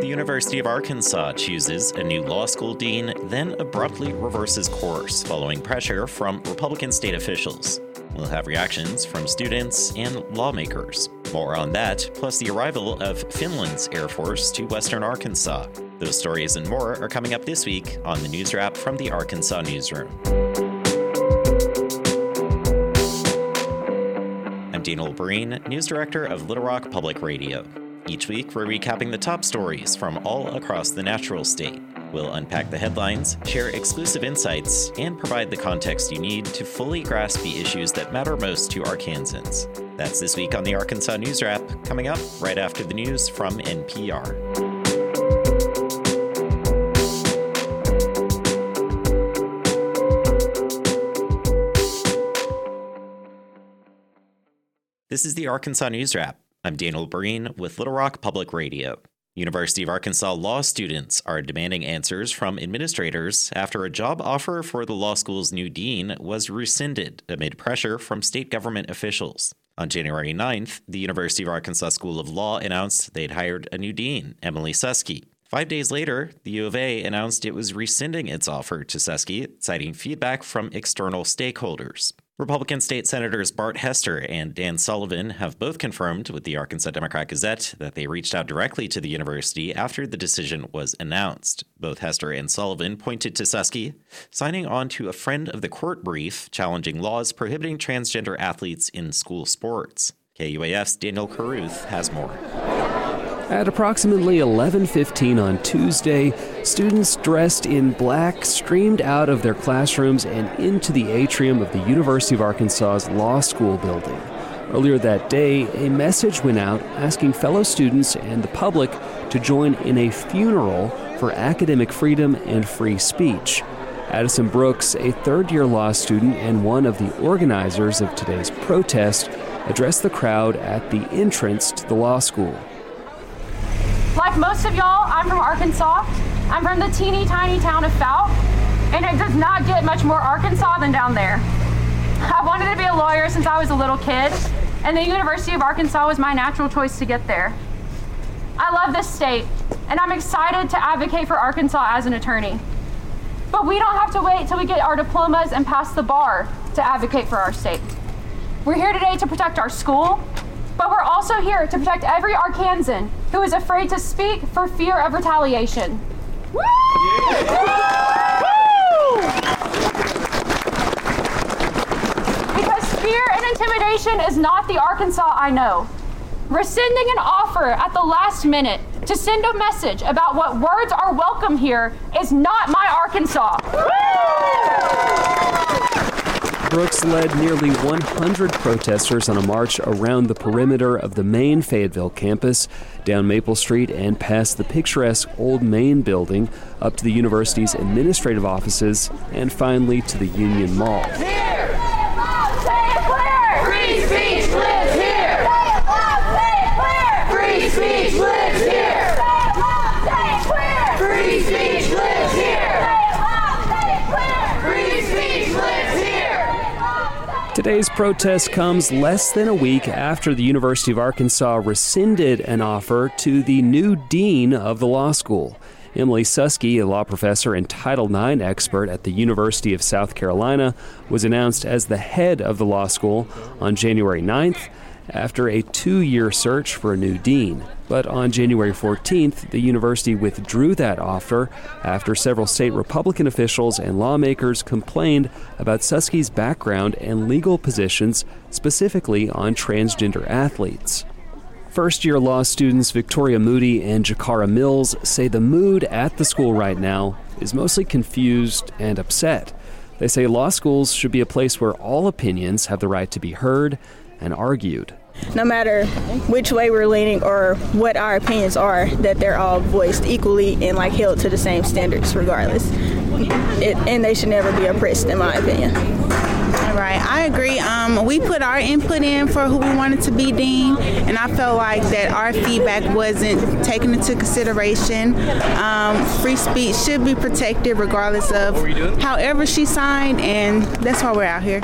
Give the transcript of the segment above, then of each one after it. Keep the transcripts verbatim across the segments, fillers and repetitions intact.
The University of Arkansas chooses a new law school dean, then abruptly reverses course following pressure from Republican state officials. We'll have reactions from students and lawmakers. More on that, plus the arrival of Finland's Air Force to Western Arkansas. Those stories and more are coming up this week on the News Wrap from the Arkansas Newsroom. I'm Daniel Breen, News Director of Little Rock Public Radio. Each week, we're recapping the top stories from all across the natural state. We'll unpack the headlines, share exclusive insights, and provide the context you need to fully grasp the issues that matter most to Arkansans. That's this week on the Arkansas News Wrap, coming up right after the news from N P R. This is the Arkansas News Wrap. I'm Daniel Breen with Little Rock Public Radio. University of Arkansas law students are demanding answers from administrators after a job offer for the law school's new dean was rescinded amid pressure from state government officials. On January ninth, the University of Arkansas School of Law announced they'd hired a new dean, Emily Susky. Five days later, the U of A announced it was rescinding its offer to Susky, citing feedback from external stakeholders. Republican State Senators Bart Hester and Dan Sullivan have both confirmed with the Arkansas Democrat-Gazette that they reached out directly to the university after the decision was announced. Both Hester and Sullivan pointed to Susky signing on to a friend of the court brief challenging laws prohibiting transgender athletes in school sports. K U A F's Daniel Carruth has more. At approximately eleven fifteen on Tuesday, students dressed in black streamed out of their classrooms and into the atrium of the University of Arkansas's Law School building. Earlier that day, a message went out asking fellow students and the public to join in a funeral for academic freedom and free speech. Addison Brooks, a third-year law student and one of the organizers of today's protest, addressed the crowd at the entrance to the law school. Like most of y'all, I'm from Arkansas. I'm from the teeny tiny town of Fouke, and it does not get much more Arkansas than down there. I wanted to be a lawyer since I was a little kid, and the University of Arkansas was my natural choice to get there. I love this state, and I'm excited to advocate for Arkansas as an attorney. But we don't have to wait till we get our diplomas and pass the bar to advocate for our state. We're here today to protect our school, but we're also here to protect every Arkansan who is afraid to speak for fear of retaliation. Woo! Yeah. Woo! Because fear and intimidation is not the Arkansas I know. Rescinding an offer at the last minute to send a message about what words are welcome here is not my Arkansas. Woo! Brooks led nearly one hundred protesters on a march around the perimeter of the main Fayetteville campus, down Maple Street and past the picturesque Old Main building, up to the university's administrative offices, and finally to the Union Mall. Here! Say it clear! Free speech lives here! Say it loud, say it clear! Free speech lives here! Say it loud, say it clear! Free speech lives here! Say it loud, say it clear! Free speech lives here! Today's protest comes less than a week after the University of Arkansas rescinded an offer to the new dean of the law school. Emily Susky, a law professor and Title nine expert at the University of South Carolina, was announced as the head of the law school on January ninth after a two-year search for a new dean. But on January fourteenth, the university withdrew that offer after several state Republican officials and lawmakers complained about Susky's background and legal positions, specifically on transgender athletes. First-year law students Victoria Moody and Jakara Mills say the mood at the school right now is mostly confused and upset. They say law schools should be a place where all opinions have the right to be heard and argued. No matter which way we're leaning or what our opinions are, that they're all voiced equally and like held to the same standards regardless. It, and they should never be oppressed, in my opinion. Right, I agree. Um, we put our input in for who we wanted to be dean, and I felt like that our feedback wasn't taken into consideration. Um, free speech should be protected regardless of however she signed, and that's why we're out here.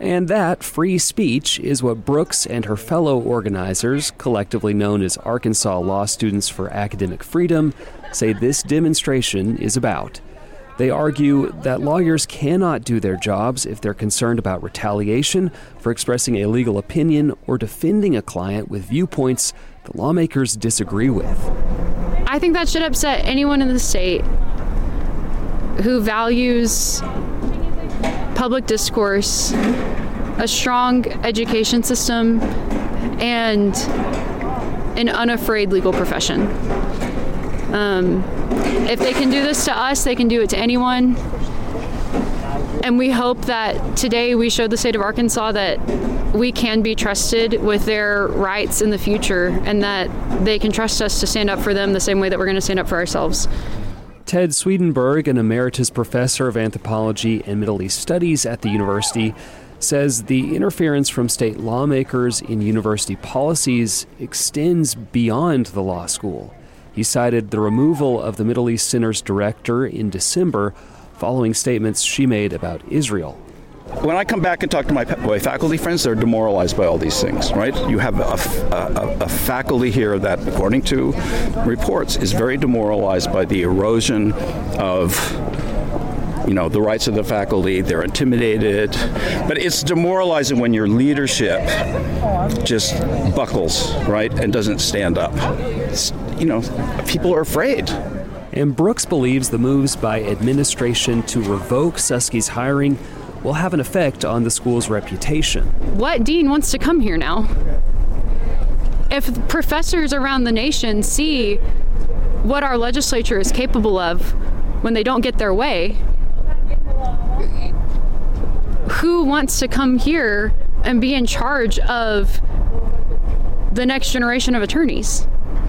And that free speech is what Brooks and her fellow organizers, collectively known as Arkansas Law Students for Academic Freedom, say this demonstration is about. They argue that lawyers cannot do their jobs if they're concerned about retaliation for expressing a legal opinion or defending a client with viewpoints the lawmakers disagree with. I think that should upset anyone in the state who values public discourse, a strong education system, and an unafraid legal profession. Um, if they can do this to us, they can do it to anyone. And we hope that today we showed the state of Arkansas that we can be trusted with their rights in the future, and that they can trust us to stand up for them the same way that we're going to stand up for ourselves. Ted Swedenborg, an emeritus professor of anthropology and Middle East studies at the university, says the interference from state lawmakers in university policies extends beyond the law school. He cited the removal of the Middle East Center's director in December following statements she made about Israel. When I come back and talk to my, my faculty friends, they're demoralized by all these things, right? You have a, a, a faculty here that, according to reports, is very demoralized by the erosion of, you know, the rights of the faculty. They're intimidated. But it's demoralizing when your leadership just buckles, right, and doesn't stand up. It's, you know, people are afraid. And Brooks believes the moves by administration to revoke Suske's hiring will have an effect on the school's reputation. What dean wants to come here now? If professors around the nation see what our legislature is capable of when they don't get their way, who wants to come here and be in charge of the next generation of attorneys?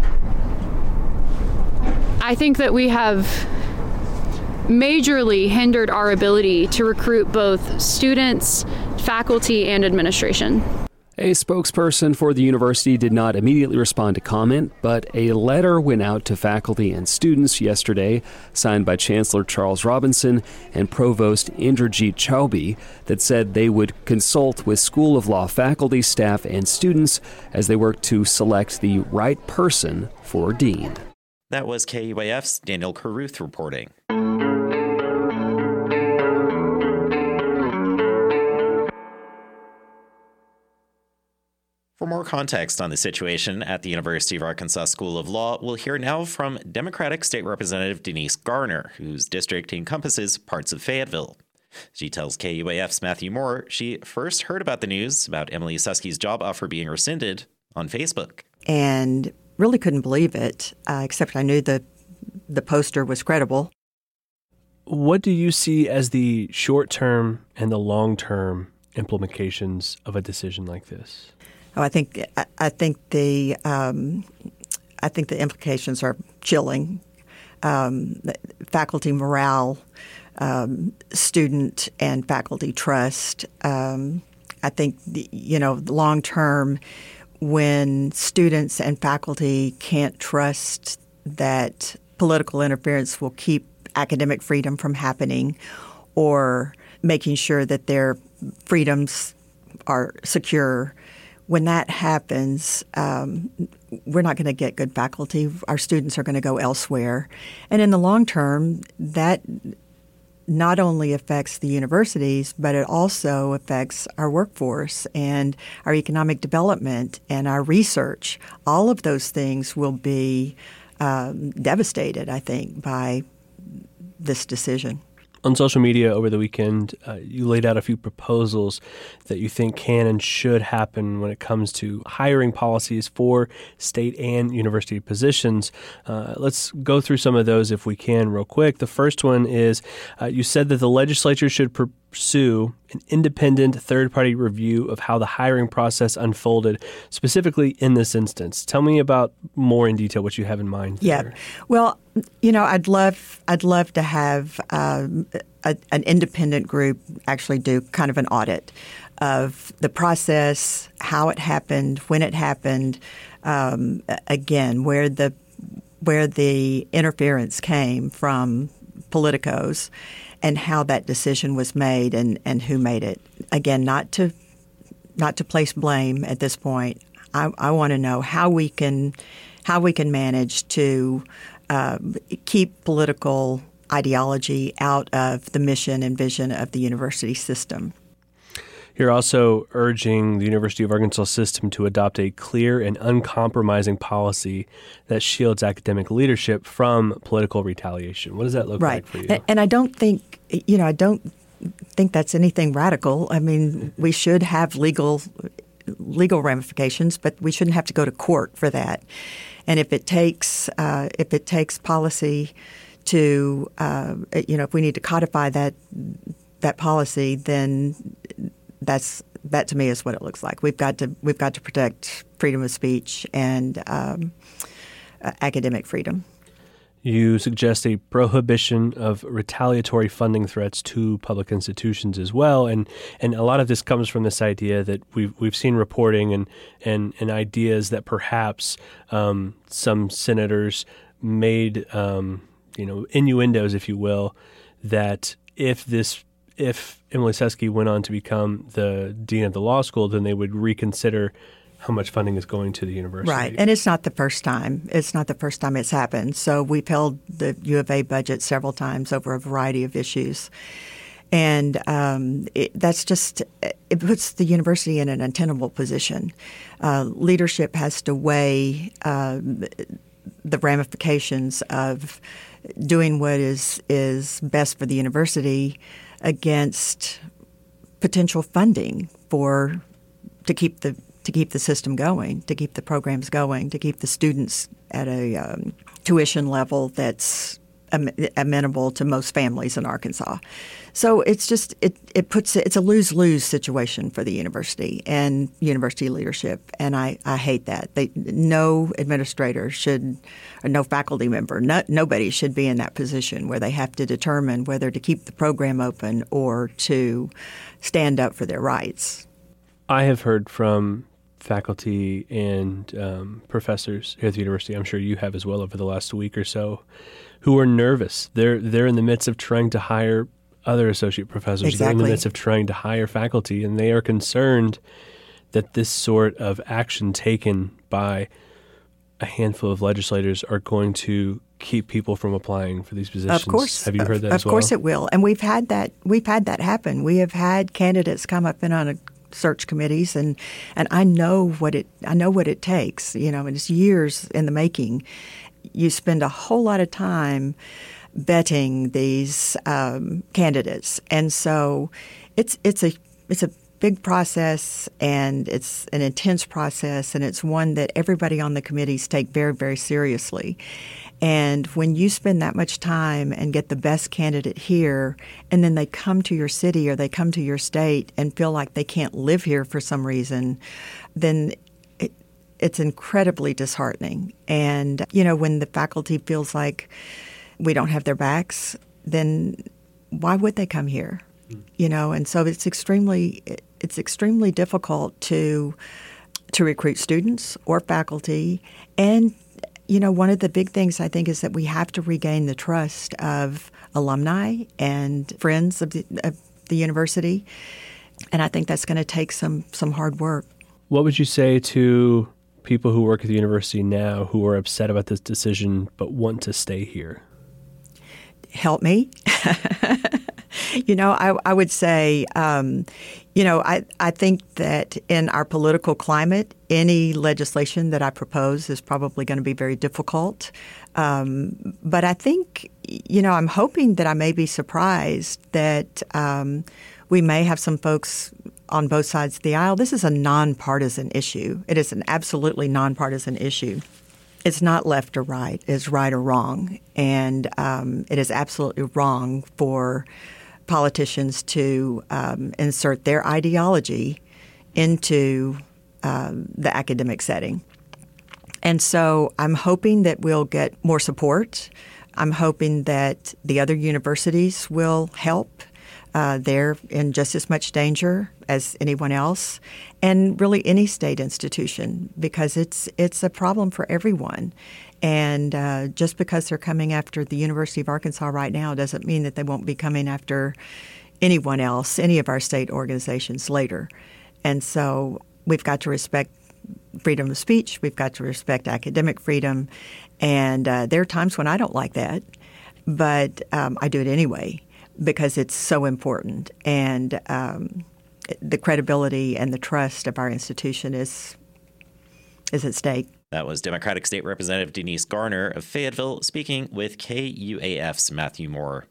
I think that we have majorly hindered our ability to recruit both students, faculty, and administration. A spokesperson for the university did not immediately respond to comment, but a letter went out to faculty and students yesterday, signed by Chancellor Charles Robinson and Provost Indrajit Chaubey, that said they would consult with School of Law faculty, staff, and students as they work to select the right person for dean. That was K U A F's Daniel Carruth reporting. For more context on the situation at the University of Arkansas School of Law, we'll hear now from Democratic State Representative Denise Garner, whose district encompasses parts of Fayetteville. She tells K U A F's Matthew Moore she first heard about the news about Emily Suske's job offer being rescinded on Facebook. And really couldn't believe it, uh, except I knew the the poster was credible. What do you see as the short-term and the long-term implications of a decision like this? Oh, I think I, I think the um, I think the implications are chilling. Um, faculty morale, um, student and faculty trust. Um, I think the, you know long term, when students and faculty can't trust that political interference will keep academic freedom from happening, or making sure that their freedoms are secure. When that happens, um, we're not going to get good faculty. Our students are going to go elsewhere. And in the long term, that not only affects the universities, but it also affects our workforce and our economic development and our research. All of those things will be um, devastated, I think, by this decision. On social media over the weekend, uh, you laid out a few proposals that you think can and should happen when it comes to hiring policies for state and university positions. Uh, let's go through some of those if we can real quick. The first one is uh, you said that the legislature should pursue an independent third-party review of how the hiring process unfolded, specifically in this instance. Tell me about more in detail what you have in mind there. Yeah. Well, you know, I'd love I'd love to have um, a, an independent group actually do kind of an audit of the process, how it happened, when it happened, um, again, where the where the interference came from politicos and how that decision was made and, and who made it. Again, not to not to place blame at this point. I, I want to know how we can how we can manage to uh, keep political ideology out of the mission and vision of the university system. You're also urging the University of Arkansas system to adopt a clear and uncompromising policy that shields academic leadership from political retaliation. What does that look right. like for you? And I don't think, you know, I don't think that's anything radical. I mean, we should have legal legal ramifications, but we shouldn't have to go to court for that. And if it takes uh, if it takes policy to, uh, you know, if we need to codify that that policy, then That's that to me is what it looks like. We've got to we've got to protect freedom of speech and um, uh, academic freedom. You suggest a prohibition of retaliatory funding threats to public institutions as well, and and a lot of this comes from this idea that we've we've seen reporting and and, and ideas that perhaps um, some senators made um, you know innuendos, if you will, that if this. If Emily Susky went on to become the dean of the law school, then they would reconsider how much funding is going to the university. Right. And it's not the first time. It's not the first time it's happened. So we've held the U of A budget several times over a variety of issues. And um, it, that's just – it puts the university in an untenable position. Uh, leadership has to weigh uh, the ramifications of doing what is is best for the university against potential funding for to keep the to keep the system going, to keep the programs going, to keep the students at a um, tuition level that's am- amenable to most families in Arkansas. So it's just it it puts it's a lose-lose situation for the university and university leadership, and I, I hate that. They, no administrator should, or no faculty member, no, nobody should be in that position where they have to determine whether to keep the program open or to stand up for their rights. I have heard from faculty and um, professors here at the university, I'm sure you have as well over the last week or so, who are nervous. They're they're in the midst of trying to hire other associate professors. Exactly. They're in the midst of trying to hire faculty, and they are concerned that this sort of action taken by a handful of legislators are going to keep people from applying for these positions. Of course. Have you heard that of, as well? Of course it will. And we've had that we've had that happen. We have had candidates come up in on a search committees, and, and I know what it I know what it takes. You know, and it's years in the making. You spend a whole lot of time vetting these um, candidates, and so it's it's a it's a big process, and it's an intense process, and it's one that everybody on the committees take very, very seriously. And when you spend that much time and get the best candidate here, and then they come to your city or they come to your state and feel like they can't live here for some reason, then it, it's incredibly disheartening. And, you know, when the faculty feels like we don't have their backs, then why would they come here? You know, and so it's extremely it's extremely difficult to to recruit students or faculty. And, you know, one of the big things I think is that we have to regain the trust of alumni and friends of the, of the university. And I think that's going to take some some hard work. What would you say to people who work at the university now who are upset about this decision but want to stay here? Help me. You know, I, I would say, um, you know, I, I think that in our political climate, any legislation that I propose is probably going to be very difficult. Um, but I think, you know, I'm hoping that I may be surprised that um, we may have some folks on both sides of the aisle. This is a nonpartisan issue. It is an absolutely nonpartisan issue. It's not left or right. It's right or wrong. And um, it is absolutely wrong for politicians to um, insert their ideology into um, the academic setting. And so I'm hoping that we'll get more support. I'm hoping that the other universities will help. Uh, they're in just as much danger as anyone else, and really any state institution, because it's it's a problem for everyone. And uh, just because they're coming after the University of Arkansas right now doesn't mean that they won't be coming after anyone else, any of our state organizations later. And so we've got to respect freedom of speech. We've got to respect academic freedom. And uh, there are times when I don't like that, but um, I do it anyway because it's so important. And um, the credibility and the trust of our institution is is at stake. That was Democratic State Representative Denise Garner of Fayetteville speaking with K U A F's Matthew Moore.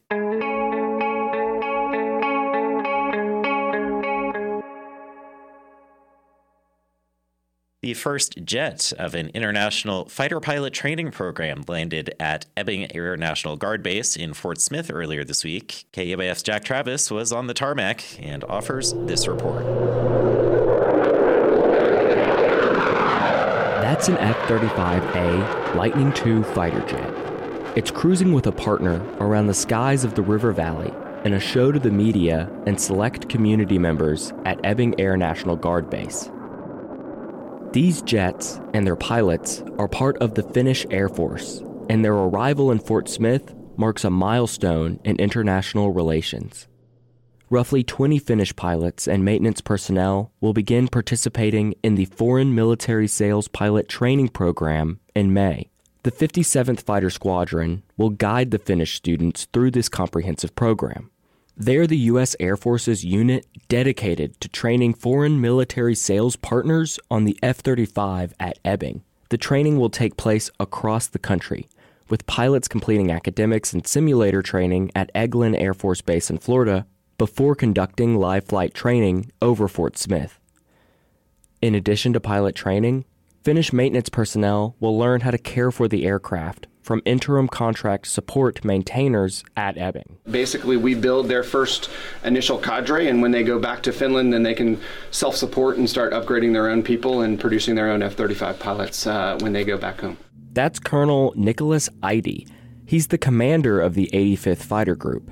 The first jet of an international fighter pilot training program landed at Ebbing Air National Guard Base in Fort Smith earlier this week. K U A F's Jack Travis was on the tarmac and offers this report. That's an F thirty-five A Lightning two fighter jet. It's cruising with a partner around the skies of the River Valley in a show to the media and select community members at Ebbing Air National Guard Base. These jets and their pilots are part of the Finnish Air Force, and their arrival in Fort Smith marks a milestone in international relations. Roughly twenty Finnish pilots and maintenance personnel will begin participating in the Foreign Military Sales Pilot Training Program in May. The fifty-seventh Fighter Squadron will guide the Finnish students through this comprehensive program. They're the U S Air Force's unit dedicated to training foreign military sales partners on the F thirty-five at Ebbing. The training will take place across the country, with pilots completing academics and simulator training at Eglin Air Force Base in Florida before conducting live flight training over Fort Smith. In addition to pilot training, Finnish maintenance personnel will learn how to care for the aircraft from interim contract support maintainers at Ebbing. Basically, we build their first initial cadre, and when they go back to Finland, then they can self-support and start upgrading their own people and producing their own F thirty-five pilots uh, when they go back home. That's Colonel Nicholas Eide. He's the commander of the eighty-fifth Fighter Group.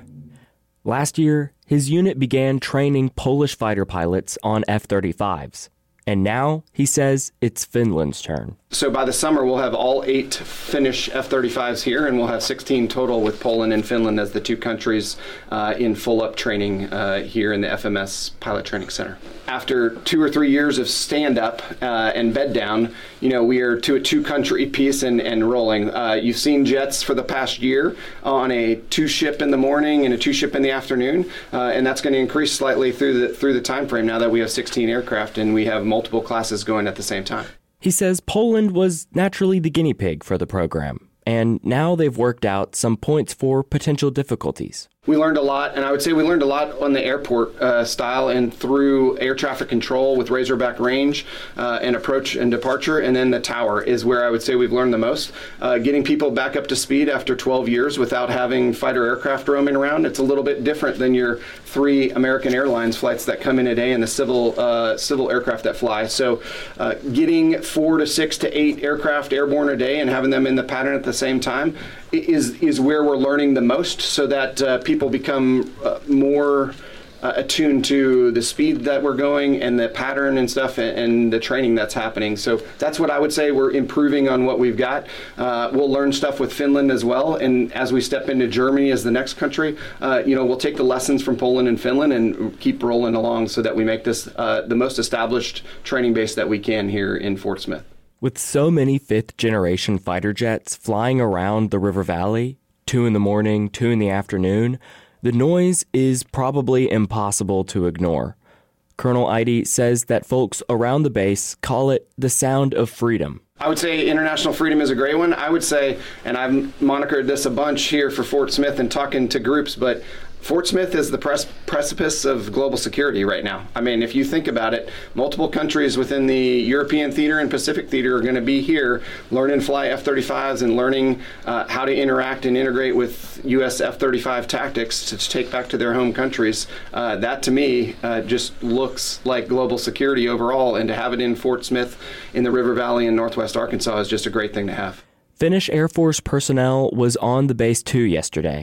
Last year, his unit began training Polish fighter pilots on F thirty-fives. And now, he says, it's Finland's turn. So by the summer, we'll have all eight Finnish F thirty-fives here, and we'll have sixteen total with Poland and Finland as the two countries uh, in full-up training uh, here in the F M S Pilot Training Center. After two or three years of stand-up uh, and bed-down, you know, we are to a two-country piece and, and rolling. Uh, you've seen jets for the past year on a two-ship in the morning and a two-ship in the afternoon, uh, and that's going to increase slightly through the through the time frame now that we have sixteen aircraft and we have multiple classes going at the same time. He says Poland was naturally the guinea pig for the program, and now they've worked out some points for potential difficulties. We learned a lot, and I would say we learned a lot on the airport uh, style and through air traffic control with Razorback range uh, and approach and departure, and then the tower is where I would say we've learned the most. Uh, getting people back up to speed after twelve years without having fighter aircraft roaming around, it's a little bit different than your three American Airlines flights that come in a day and the civil uh, civil aircraft that fly. So uh, getting four to six to eight aircraft airborne a day and having them in the pattern at the same time is is where we're learning the most, so that uh, people become uh, more uh, attuned to the speed that we're going and the pattern and stuff and, and the training that's happening. So that's what I would say we're improving on what we've got. Uh, we'll learn stuff with Finland as well, and as we step into Germany as the next country, uh, you know, we'll take the lessons from Poland and Finland and keep rolling along so that we make this uh, the most established training base that we can here in Fort Smith. With so many fifth-generation fighter jets flying around the River Valley, two in the morning, two in the afternoon, the noise is probably impossible to ignore. Colonel Eide says that folks around the base call it the sound of freedom. I would say international freedom is a great one. I would say, and I've monikered this a bunch here for Fort Smith and talking to groups, but Fort Smith is the pres- precipice of global security right now. I mean, if you think about it, multiple countries within the European theater and Pacific theater are going to be here learning to fly F thirty-fives and learning uh, how to interact and integrate with U S F thirty-five tactics to take back to their home countries. Uh, that, to me, uh, just looks like global security overall, and to have it in Fort Smith in the River Valley in northwest Arkansas is just a great thing to have. Finnish Air Force personnel was on the base too yesterday.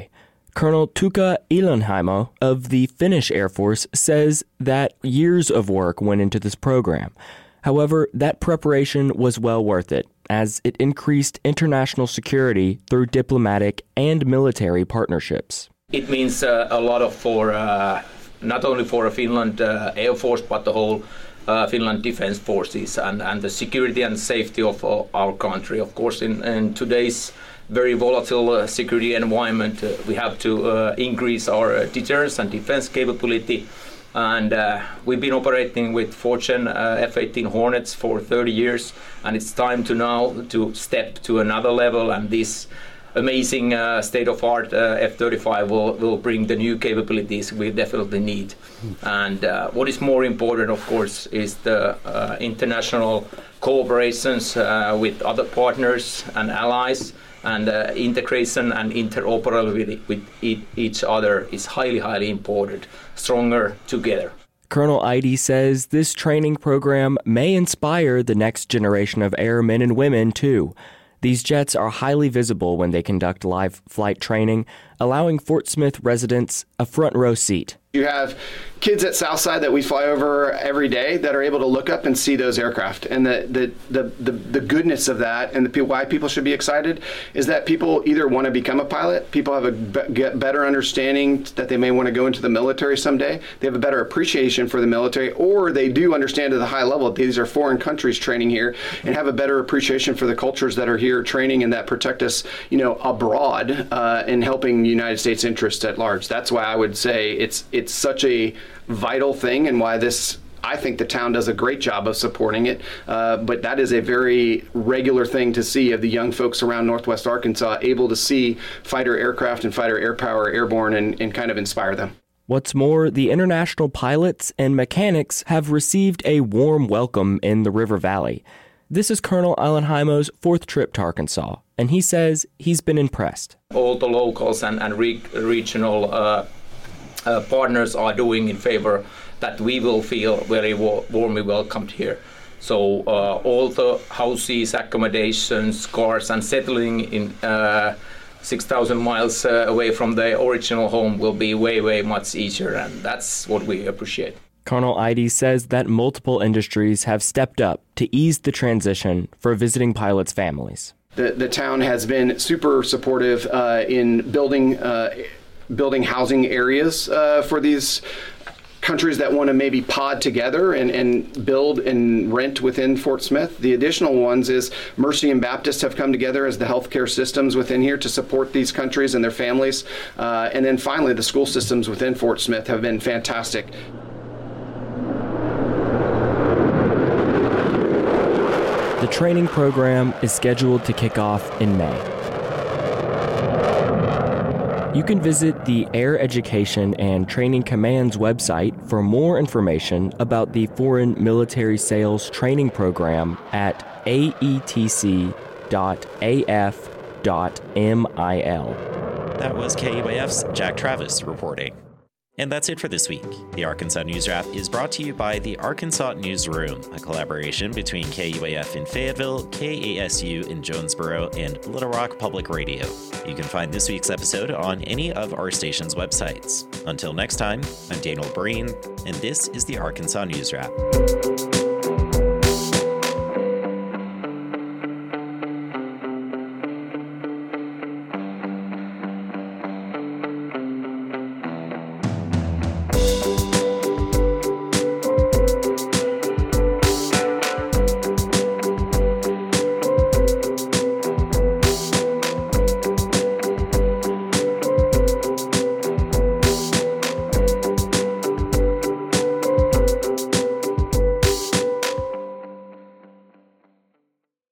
Colonel Tuukka Ilanheimo of the Finnish Air Force says that years of work went into this program. However, that preparation was well worth it, as it increased international security through diplomatic and military partnerships. It means uh, a lot of for uh, not only for Finland uh, Air Force, but the whole uh, Finland Defense Forces and, and the security and safety of uh, our country. Of course, in, in today's very volatile uh, security environment, uh, we have to uh, increase our uh, deterrence and defense capability. And uh, we've been operating with Fortune uh, F eighteen Hornets for thirty years, and it's time to now to step to another level. And this amazing uh, state-of-art uh, F thirty-five will, will bring the new capabilities we definitely need. And uh, what is more important, of course, is the uh, international cooperations uh, with other partners and allies. And uh, integration and interoperability with e- each other is highly, highly important. Stronger together. Colonel Eide says this training program may inspire the next generation of airmen and women, too. These jets are highly visible when they conduct live flight training, allowing Fort Smith residents a front row seat. You have kids at Southside that we fly over every day that are able to look up and see those aircraft. And the the, the, the, the goodness of that and the, why people should be excited is that people either want to become a pilot, people have a be- get better understanding that they may want to go into the military someday, they have a better appreciation for the military, or they do understand at a high level that these are foreign countries training here and have a better appreciation for the cultures that are here training and that protect us, you know, abroad uh, and helping the United States interests at large. That's why I would say it's it's such a vital thing and why this, I think the town does a great job of supporting it. Uh, but that is a very regular thing to see of the young folks around Northwest Arkansas able to see fighter aircraft and fighter air power airborne and, and kind of inspire them. What's more, the international pilots and mechanics have received a warm welcome in the River Valley. This is Colonel Ilanheimo's fourth trip to Arkansas, and he says he's been impressed. All the locals and, and re- regional uh, uh, partners are doing in favor that we will feel very wa- warmly welcomed here. So uh, all the houses, accommodations, cars, and settling in uh, six thousand miles uh, away from the original home will be way, way much easier, and that's what we appreciate. Colonel Eide says that multiple industries have stepped up to ease the transition for visiting pilots' families. The, the town has been super supportive uh, in building uh, building housing areas uh, for these countries that want to maybe pod together and, and build and rent within Fort Smith. The additional ones is Mercy and Baptist have come together as the healthcare systems within here to support these countries and their families. Uh, and then finally, the school systems within Fort Smith have been fantastic. The training program is scheduled to kick off in May. You can visit the Air Education and Training Command's website for more information about the Foreign Military Sales Training Program at a e t c dot a f dot mil. That was K U A F's Jack Travis reporting. And that's it for this week. The Arkansas News Wrap is brought to you by the Arkansas Newsroom, a collaboration between K U A F in Fayetteville, K A S U in Jonesboro, and Little Rock Public Radio. You can find this week's episode on any of our station's websites. Until next time, I'm Daniel Breen, and this is the Arkansas News Wrap.